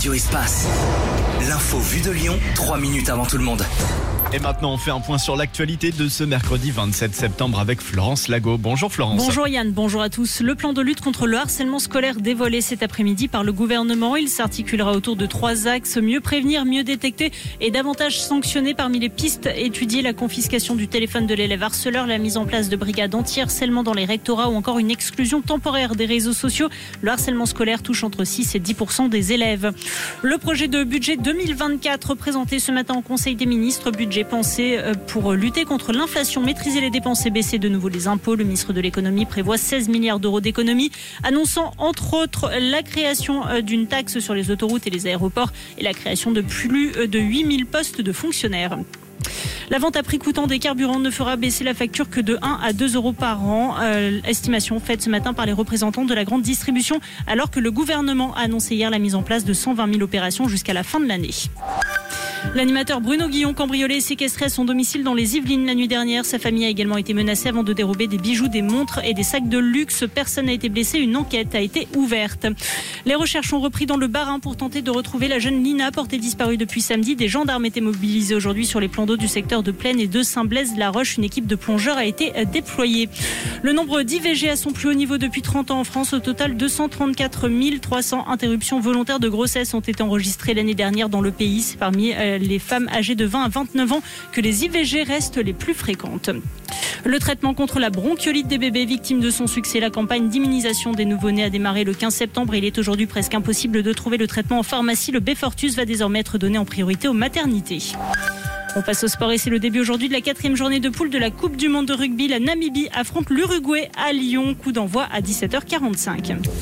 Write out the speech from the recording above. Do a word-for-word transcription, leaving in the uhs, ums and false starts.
Radio Espace. L'info vue de Lyon, trois minutes avant tout le monde. Et maintenant, on fait un point sur l'actualité de ce mercredi vingt-sept septembre avec Florence Lago. Bonjour Florence. Bonjour Yann, bonjour à tous. Le plan de lutte contre le harcèlement scolaire dévoilé cet après-midi par le gouvernement. Il s'articulera autour de trois axes. Mieux prévenir, mieux détecter et davantage sanctionner. Parmi les pistes étudiées, la confiscation du téléphone de l'élève harceleur, la mise en place de brigades anti-harcèlement dans les rectorats ou encore une exclusion temporaire des réseaux sociaux. Le harcèlement scolaire touche entre six et dix pour cent des élèves. Le projet de budget deux mille vingt-quatre présenté ce matin au Conseil des ministres, budget pensé pour lutter contre l'inflation, maîtriser les dépenses et baisser de nouveau les impôts. Le ministre de l'économie prévoit seize milliards d'euros d'économies, annonçant entre autres la création d'une taxe sur les autoroutes et les aéroports et la création de plus de huit mille postes de fonctionnaires. La vente à prix coûtant des carburants ne fera baisser la facture que de un à deux euros par an. Euh, estimation faite ce matin par les représentants de la grande distribution, alors que le gouvernement a annoncé hier la mise en place de cent vingt mille opérations jusqu'à la fin de l'année. L'animateur Bruno Guillon, cambriolé et séquestré à son domicile dans les Yvelines la nuit dernière. Sa famille a également été menacée avant de dérober des bijoux, des montres et des sacs de luxe. Personne n'a été blessé. Une enquête a été ouverte. Les recherches ont repris dans le Bas-Rhin pour tenter de retrouver la jeune Lina, portée disparue depuis samedi. Des gendarmes étaient mobilisés aujourd'hui sur les plans d'eau du secteur de Plaine et de Saint-Blaise-la-Roche. Une équipe de plongeurs a été déployée. Le nombre d'I V G à son plus haut niveau depuis trente ans en France. Au total, deux cent trente-quatre mille trois cents interruptions volontaires de grossesse ont été enregistrées l'année dernière dans le pays. C'est parmi les femmes âgées de vingt à vingt-neuf ans que les I V G restent les plus fréquentes. Le traitement contre la bronchiolite des bébés victimes de son succès, la campagne d'immunisation des nouveau-nés a démarré le quinze septembre. Il est aujourd'hui presque impossible de trouver le traitement en pharmacie. Le Beyfortus va désormais être donné en priorité aux maternités. On passe au sport et c'est le début aujourd'hui de la quatrième journée de poule de la Coupe du Monde de rugby. La Namibie affronte l'Uruguay à Lyon. Coup d'envoi à dix-sept heures quarante-cinq.